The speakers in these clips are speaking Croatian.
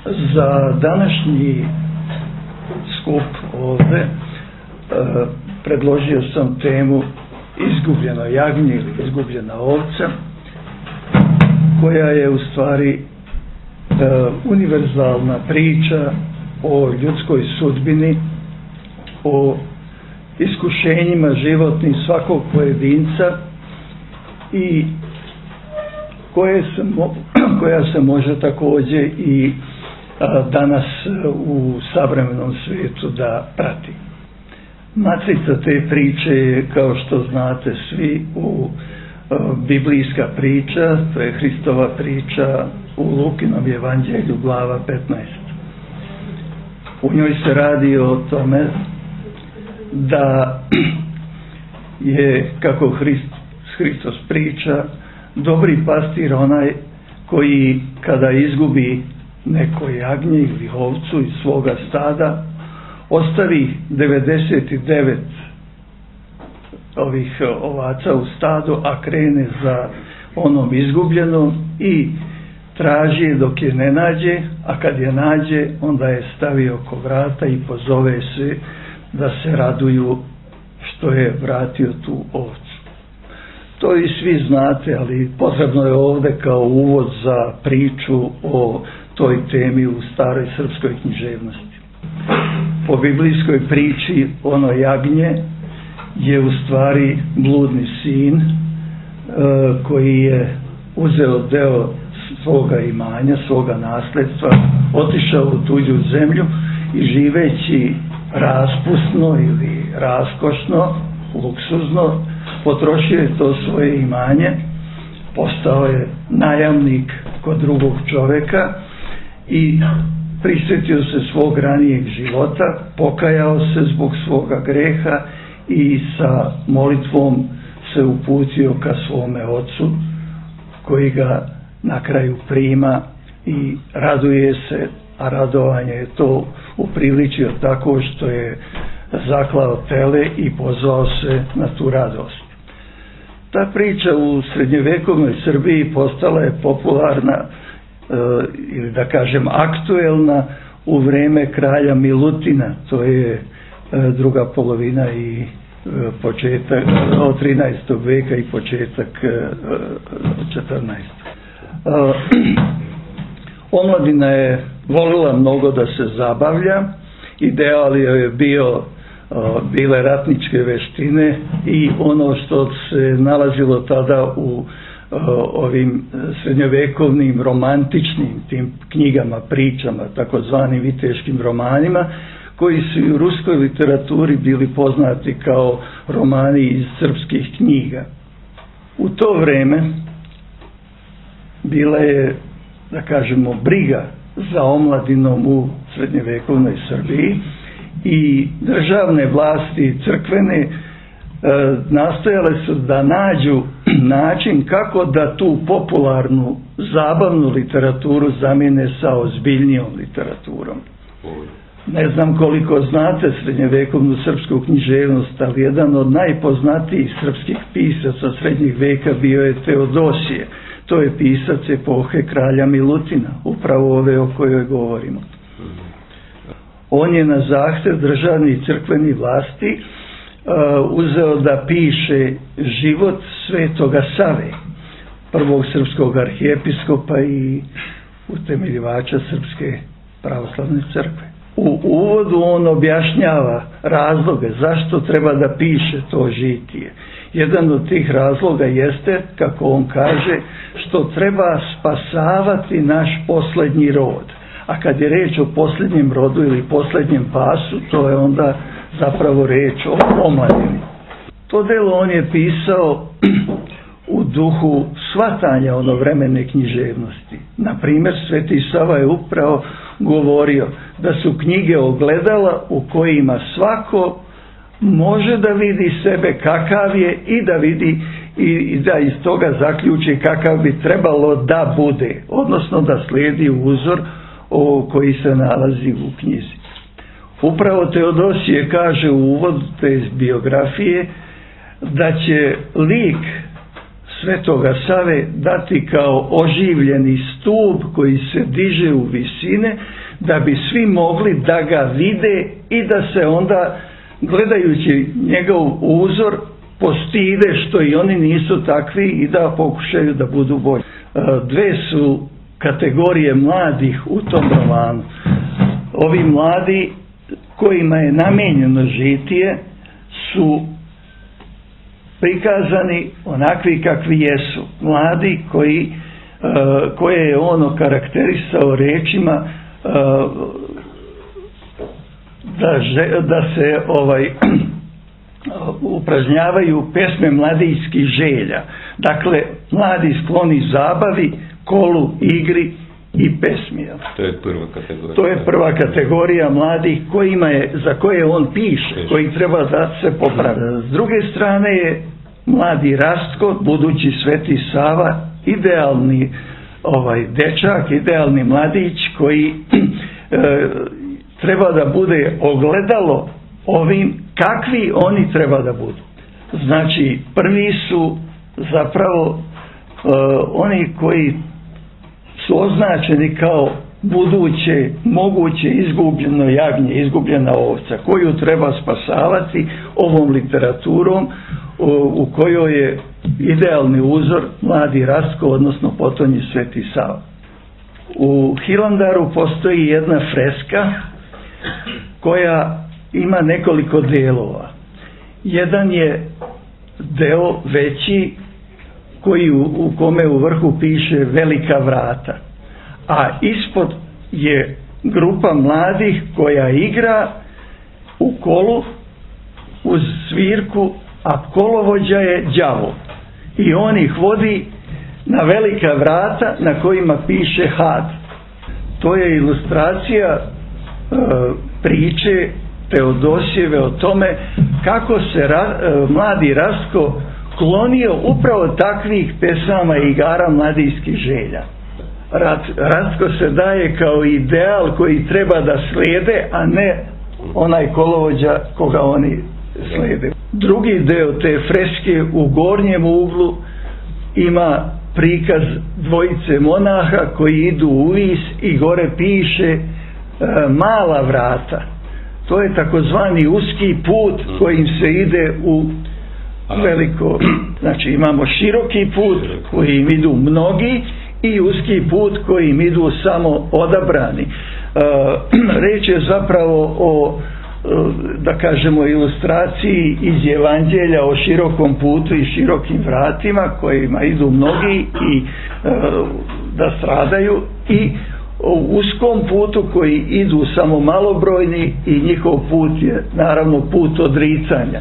Za današnji skup ovde predložio sam temu izgubljeno jagnje ili izgubljena ovca, koja je u stvari univerzalna priča o ljudskoj sudbini, o iskušenjima životnih svakog pojedinca i koja se može također i danas u savremenom svijetu da prati. Matrica te priče je, kao što znate svi, biblijska priča, to je Hristova priča u Lukinom evanđelju, glava 15. U njoj se radi o tome da je, kako Hristos priča, dobri pastir onaj koji kada izgubi neko jagnje ili ovcu iz svoga stada, ostavi 99 ovih ovaca u stadu, a krene za onom izgubljenom i traži dok je ne nađe, a kad je nađe, onda je stavi oko vrata i pozove se da se raduju što je vratio tu ovcu. To i svi znate, ali potrebno je ovdje kao uvod za priču o toj temi u staroj srpskoj književnosti. Po biblijskoj priči ono jagnje je u stvari bludni sin koji je uzeo deo svoga imanja, svoga nasljedstva, otišao u tuđu zemlju i živeći raspusno ili raskošno, luksuzno, potrošio je to svoje imanje, postao je najamnik kod drugog čovjeka i prisjetio se svog ranijeg života, pokajao se zbog svoga greha i sa molitvom se uputio ka svome ocu, koji ga na kraju prima i raduje se, a radovanje je to upriličio tako što je zaklao tele i pozvao se na tu radost. Ta priča u srednjevekovnoj Srbiji postala je popularna ili da kažem aktuelna u vreme kralja Milutina, to je druga polovina i početak od 13. veka i početak 14. Omladina je volila mnogo da se zabavlja, ideal je bile ratničke veštine i ono što se nalazilo tada u ovim srednjovekovnim romantičnim tim knjigama, pričama, takozvanim viteškim romanima, koji su i u ruskoj literaturi bili poznati kao romani iz srpskih knjiga. U to vreme bila je, da kažemo, briga za omladinom u srednjevekovnoj Srbiji i državne vlasti crkvene nastojale su da nađu način kako da tu popularnu zabavnu literaturu zamijene sa ozbiljnijom literaturom. Ne znam koliko znate srednjevekovnu srpsku književnost, ali jedan od najpoznatijih srpskih pisaca srednjeg veka bio je Teodosije. To je pisac epohe kralja Milutina, upravo ove o kojoj govorimo. On je na zahtev državnih crkvenih vlasti uzeo da piše život Svetoga Save, prvog srpskog arhijepiskopa i utemeljivača Srpske pravoslavne crkve. U uvodu on objašnjava razloge zašto treba da piše to žitije. Jedan od tih razloga jeste, kako on kaže, što treba spasavati naš posljednji rod. A kad je reč o posljednjem rodu ili posljednjem pasu, to je onda zapravo reč o omladini. To delo on je pisao u duhu shvatanja onovremene književnosti. Na primjer, Sveti Sava je upravo govorio da su knjige ogledala u kojima svako može da vidi sebe kakav je i da vidi i da iz toga zaključi kakav bi trebalo da bude, odnosno da slijedi uzor koji se nalazi u knjizi. Upravo Teodosije kaže u uvodu te biografije da će lik Svetoga Save dati kao oživljeni stup koji se diže u visine, da bi svi mogli da ga vide i da se onda, gledajući njegov uzor, postide što i oni nisu takvi i da pokušaju da budu bolji. Dve su kategorije mladih u tom romanu. Ovi mladi kojima je namijenjeno žitije su prikazani onakvi kakvi jesu. Mladi koje je on okarakterisao rečima da se upražnjavaju pesme mladijskih želja. Dakle, mladi skloni zabavi, kolu, igri i pesmi. To je prva kategorija. To je prva kategorija mladih za koje on piše, koji treba da se popravi. S druge strane je mladi Rastko, budući Sveti Sava, idealni dečak, idealni mladić koji treba da bude ogledalo ovim kakvi oni treba da budu. Znači, prvi su zapravo oni koji su označeni kao buduće, moguće izgubljeno jagnje, izgubljena ovca, koju treba spasavati ovom literaturom u kojoj je idealni uzor mladi Rastko, odnosno potonji Sveti Sava. U Hilandaru postoji jedna freska koja ima nekoliko delova. Jedan je deo veći u kome u vrhu piše Velika vrata, a ispod je grupa mladih koja igra u kolu uz svirku, a kolovođa je đavo i on ih vodi na velika vrata na kojima piše Had. To je ilustracija priče Teodosijeve o tome kako se mladi Rastko klonio upravo takvih pesama i igara mladijskih želja. Rastko se daje kao ideal koji treba da slijede, a ne onaj kolovođa koga oni slijede. Drugi deo te freske u gornjem uglu ima prikaz dvojice monaha koji idu u vis i gore piše Mala vrata. To je takozvani uski put kojim se ide u veliko. Znači imamo široki put kojim idu mnogi i uski put kojim idu samo odabrani. Reč je zapravo o, da kažemo, ilustraciji iz Evanđelja o širokom putu i širokim vratima kojima idu mnogi i da stradaju, i o uskom putu koji idu samo malobrojni i njihov put je naravno put odricanja.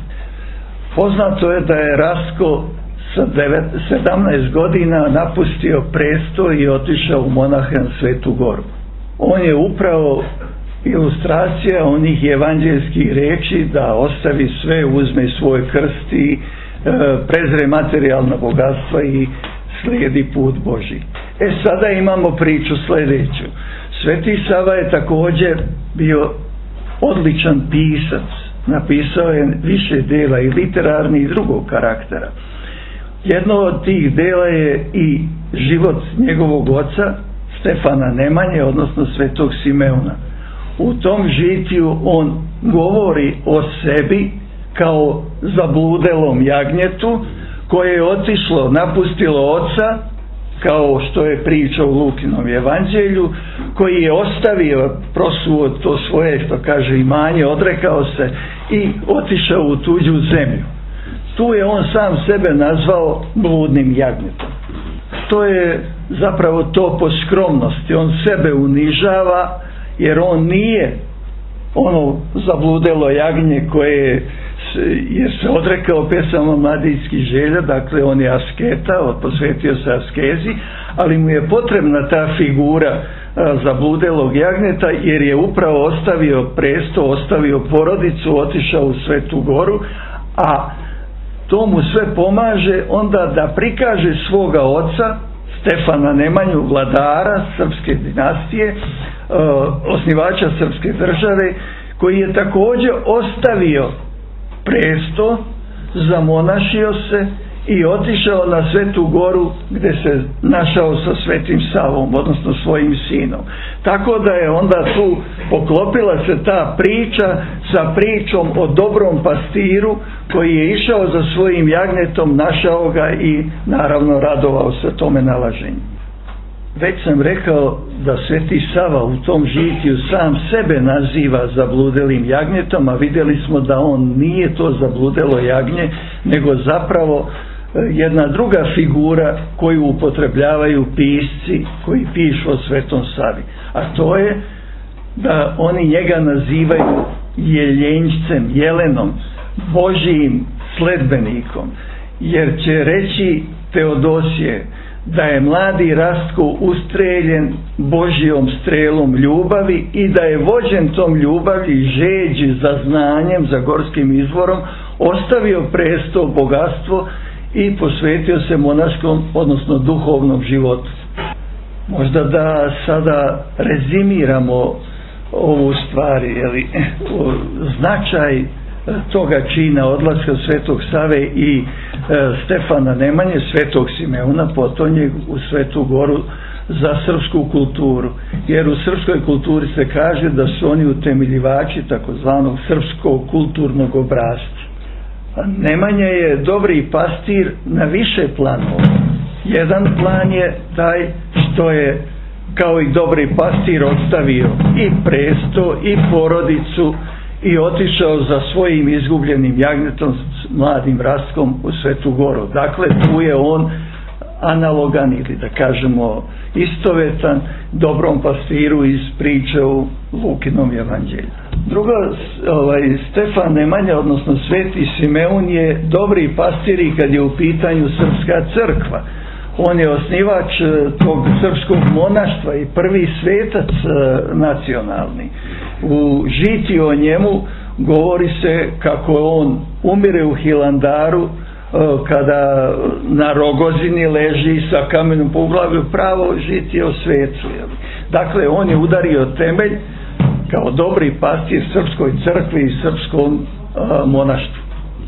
Poznato je da je Rastko sa 17 godina napustio presto i otišao u monahe na Svetu Goru. On je upravo ilustracija onih evanđelskih reči da ostavi sve, uzme svoj krst i prezre materijalna bogatstva i slijedi put Božji. Sada imamo priču sljedeću. Sveti Sava je također bio odličan pisac. Napisao je više dela i literarni i drugog karaktera. Jedno od tih dela je i život njegovog oca Stefana Nemanje, odnosno Svetog Simeona. U tom žitiju on govori o sebi kao zabludelom jagnjetu koje je otišlo, napustilo oca, kao što je priča u Lukinom evanđelju, koji je ostavio, prosuo to svoje, što kaže, imanje, odrekao se i otišao u tuđu zemlju. Tu je on sam sebe nazvao bludnim jagnjetom. To je zapravo to po skromnosti. On sebe unižava jer on nije ono zabludelo jagnje koje je se odrekao pesama mladijskih želja, dakle on je asketa, posvetio se askezi, ali mu je potrebna ta figura zabludelog jagnjeta jer je upravo ostavio presto, ostavio porodicu, otišao u Svetu Goru, a to mu sve pomaže onda da prikaže svoga oca Stefana Nemanju, vladara srpske dinastije, osnivača srpske države, koji je također ostavio presto, zamonašio se i otišao na Svetu Goru gdje se našao sa Svetim Savom, odnosno svojim sinom. Tako da je onda tu poklopila se ta priča sa pričom o dobrom pastiru koji je išao za svojim jagnjetom, našao ga i naravno radovao se tome nalaženju. Već sam rekao da Sveti Sava u tom žitiju sam sebe naziva zabludelim jagnjetom, a vidjeli smo da on nije to zabludelo jagnje, nego zapravo jedna druga figura koju upotrebljavaju pisci koji pišu o Svetom Savi. A to je da oni njega nazivaju jeljenjcem, jelenom, Božijim sledbenikom, jer će reći Teodosije da je mladi Rastko ustreljen Božijom strelom ljubavi i da je vođen tom ljubavi, žeđi za znanjem, za gorskim izvorom, ostavio presto, bogatstvo i posvetio se monaškom, odnosno duhovnom životu. Možda da sada rezimiramo ovu stvari, značaj toga čina odlaska Svetog Save i Stefana Nemanje, Svetog Simeuna, potonjeg u Svetu Goru za srpsku kulturu. Jer u srpskoj kulturi se kaže da su oni utemeljivači takozvanog srpskog kulturnog obrasca. Nemanja je dobri pastir na više planova. Jedan plan je taj što je kao i dobri pastir ostavio i presto i porodicu i otišao za svojim izgubljenim jagnjetom s mladim Rastkom u Svetu Goru. Dakle, tu je on analogan ili da kažemo istovetan dobrom pastiru iz priče u Lukinom evanđelju. Drugo, Stefan Nemanja, odnosno Sveti Simeun je dobri pastir i kad je u pitanju srpska crkva. On je osnivač tog srpskog monaštva i prvi svetac nacionalni. U žitiju o njemu govori se kako on umire u Hilandaru kada na Rogozini leži sa kamenom po uglavlju, pravo žitije o svecu. Dakle, on je udario temelj kao dobri pastir srpskoj crkvi i srpskom monaštvu.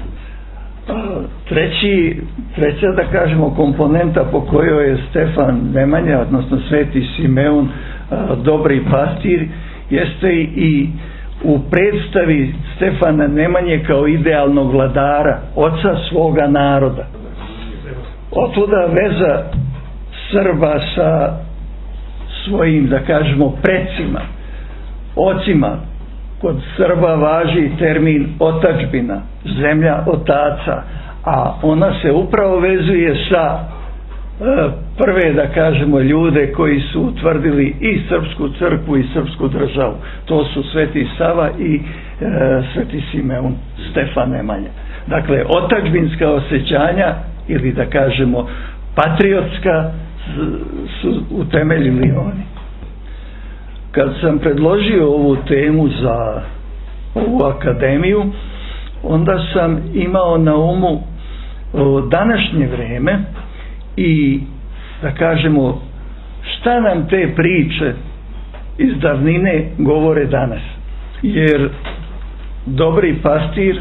Treća, da kažemo, komponenta po kojoj je Stefan Nemanja, odnosno Sveti Simeun, dobri pastir, jeste i u predstavi Stefana Nemanje kao idealnog vladara, oca svoga naroda. Otuda veza Srba sa svojim, da kažemo, precima, ocima. Kod Srba važi termin otadžbina, zemlja otaca, a ona se upravo vezuje sa prve, da kažemo, ljude koji su utvrdili i srpsku crkvu i srpsku državu. To su Sveti Sava i Sveti Simeun, Stefan Nemanja. Dakle, otadžbinska osjećanja ili, da kažemo, patriotska su utemeljili oni. Kad sam predložio ovu temu za ovu akademiju, onda sam imao na umu današnje vreme i, da kažemo, šta nam te priče iz davnine govore danas. Jer dobri pastir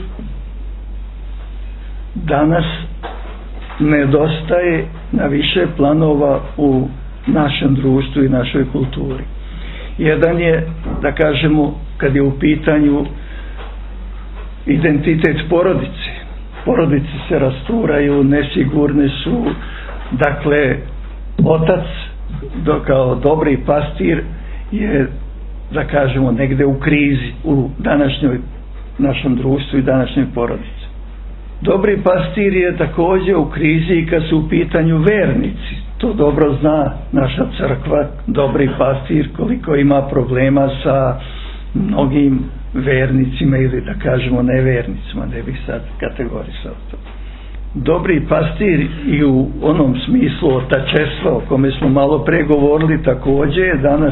danas nedostaje na više planova u našem društvu i našoj kulturi. Jedan je, da kažemo, kad je u pitanju identitet porodice. Porodice se rasturaju, nesigurne su. Dakle, otac kao dobri pastir je, da kažemo, negde u krizi u današnjoj našem društvu i današnjoj porodici. Dobri pastir je također u krizi kad su u pitanju vernici. To dobro zna naša crkva, dobri pastir, koliko ima problema sa mnogim vernicima ili, da kažemo, nevernicima, ne bih sad kategorisao to. Dobri pastir i u onom smislu otačestva o kome smo malo pre govorili također je danas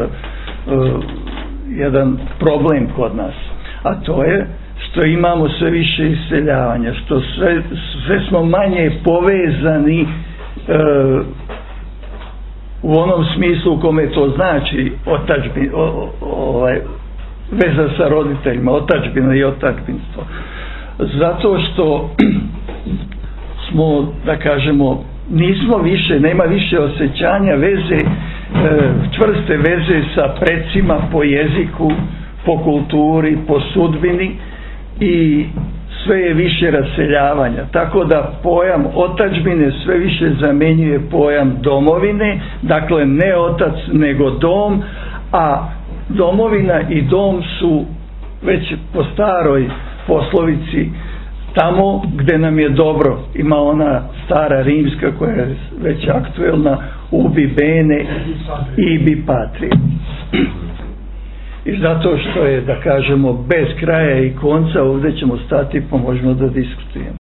jedan problem kod nas, a to je što imamo sve više iseljavanja, što sve smo manje povezani u onom smislu u kome to znači veza sa roditeljima, otadžbina i otadžbinstvo. Zato što smo, da kažemo, nismo više, nema više osjećanja veze, čvrste veze sa precima po jeziku, po kulturi, po sudbini i sve je više raseljavanja. Tako da pojam otadžbine sve više zamjenjuje pojam domovine, dakle ne otac nego dom, a domovina i dom su već po staroj poslovici tamo gdje nam je dobro. Ima ona stara rimska koja je već aktuelna, ubi bene ibi patria. I zato što je, da kažemo, bez kraja i konca, ovdje ćemo stati pa možemo da diskutujemo.